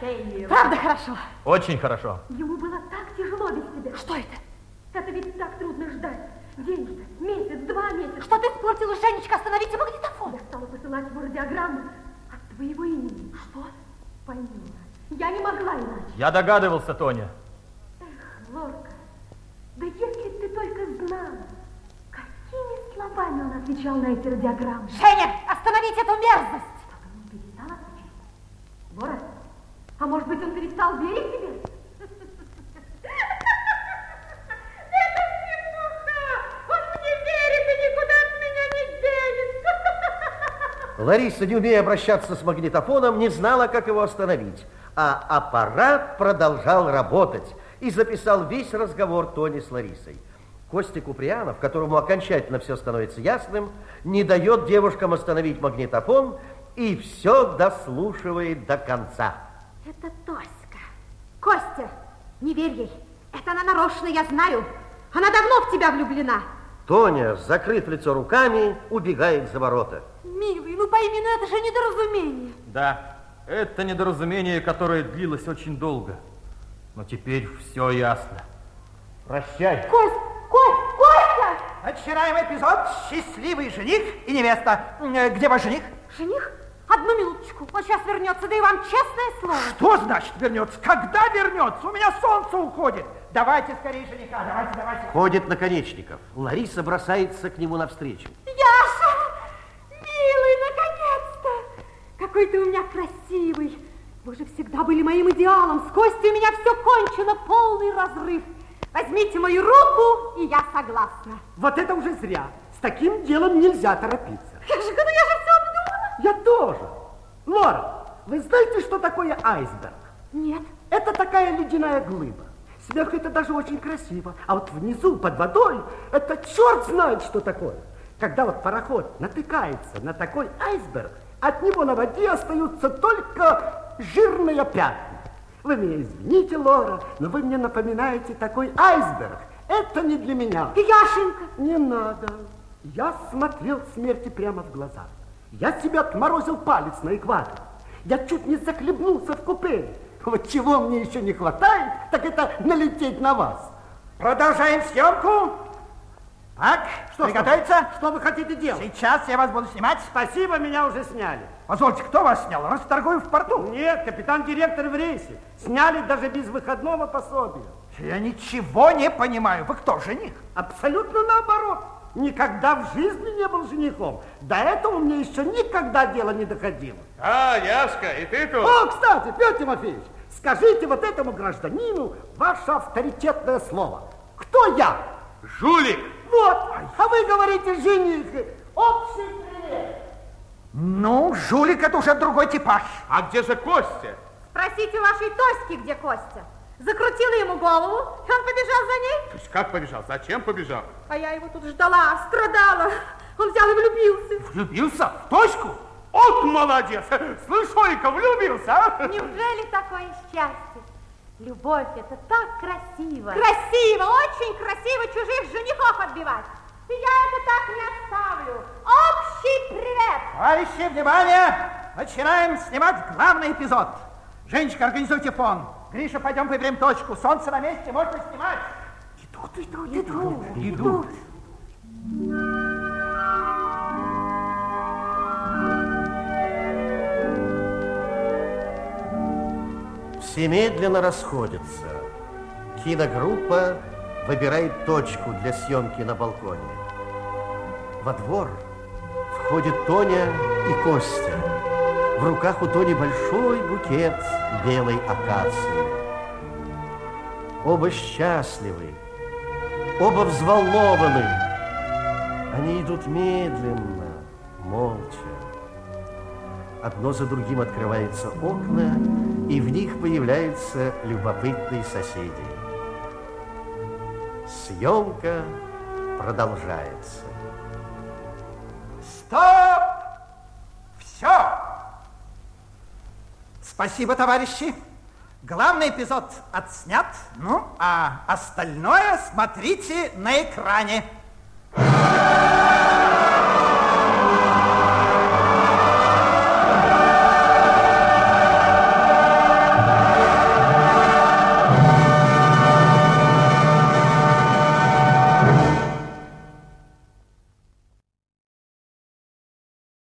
прощением. Правда хорошо? Очень хорошо. Ему было так тяжело без тебя. Что это? Это ведь так трудно ждать. День, месяц, 2 месяца. Что ты испортила, Женечка? Остановите магнитофон. Я стала посылать ему радиограммы от твоего имени. Что? Пойми, я не могла иначе. Я догадывался, Тоня. Эх, Лорка, да если ты только знала, какими словами он отвечал на эти радиограммы. Женя, остановите эту мерзость. Чтобы он перестал отвечать. Лора, а может быть, он перестал верить тебе? Лариса, не умея обращаться с магнитофоном, не знала, как его остановить. А аппарат продолжал работать и записал весь разговор Тони с Ларисой. Костя Куприянов, которому окончательно все становится ясным, не дает девушкам остановить магнитофон и все дослушивает до конца. Это Тоська. Костя, не верь ей. Это она нарочно, я знаю. Она давно в тебя влюблена. Тоня, закрыв лицо руками, убегает за ворота. Милый, ну пойми, ну это же недоразумение. Да, это недоразумение, которое длилось очень долго. Но теперь все ясно. Прощай. Костя! Начинаем эпизод «Счастливый жених и невеста». Где ваш жених? Жених? Одну минуточку. Он сейчас вернется, да и вам честное слово. Что значит вернется? Когда вернется? У меня солнце уходит. Давайте скорее жениха, давайте. Ходит Наконечников. Лариса бросается к нему навстречу. Яша! Милый, наконец-то! Какой ты у меня красивый! Вы же всегда были моим идеалом. С Костей у меня все кончено, полный разрыв. Возьмите мою руку, и я согласна. Вот это уже зря. С таким делом нельзя торопиться. Я же все обдумала. Я тоже. Лора, вы знаете, что такое айсберг? Нет. Это такая ледяная глыба. Сверху это даже очень красиво, а вот внизу, под водой, это черт знает, что такое. Когда вот пароход натыкается на такой айсберг, от него на воде остаются только жирные пятна. Вы меня извините, Лора, но вы мне напоминаете такой айсберг. Это не для меня. Яшенька! Не надо. Я смотрел смерти прямо в глаза. Я себе отморозил палец на экватор. Я чуть не захлебнулся в купеле. Вот чего мне еще не хватает, так это налететь на вас. Продолжаем съемку. Так, приготовиться? Что вы хотите делать? Сейчас я вас буду снимать. Спасибо, меня уже сняли. Позвольте, кто вас снял? Расторгуев в порту? Нет, капитан-директор в рейсе. Сняли даже без выходного пособия. Я ничего не понимаю. Вы кто, жених? Абсолютно наоборот. Никогда в жизни не был женихом. До этого мне еще никогда дело не доходило. А, Яшка, и ты тут? О, кстати, Петр Тимофеевич, скажите вот этому гражданину ваше авторитетное слово. Кто я? Жулик! Вот, а вы говорите жених. Общий привет. Ну, жулик это уже другой типаж. А где же Костя? Спросите у вашей Тоськи, где Костя. Закрутила ему голову, и он побежал за ней. То есть как побежал? Зачем побежал? А я его тут ждала, страдала. Он взял и влюбился. Влюбился? В Тоську? Вот молодец! Слышь, Олька, влюбился, а? Неужели такое счастье? Любовь — это так красиво. Красиво, очень красиво чужих женихов отбивать. И я это так не оставлю. Общий привет! Товарищи, внимание! Начинаем снимать главный эпизод. Женечка, организуйте фон. Гриша, пойдем выберем точку. Солнце на месте, можно снимать. Идут. Все медленно расходятся. Киногруппа выбирает точку для съемки на балконе. Во двор входит Тоня и Костя. В руках у Тони большой букет белой акации. Оба счастливы, оба взволнованы. Они идут медленно, молча. Одно за другим открываются окна, и в них появляются любопытные соседи. Съемка продолжается. Стоп! Все! Спасибо, товарищи. Главный эпизод отснят, ну, а остальное смотрите на экране.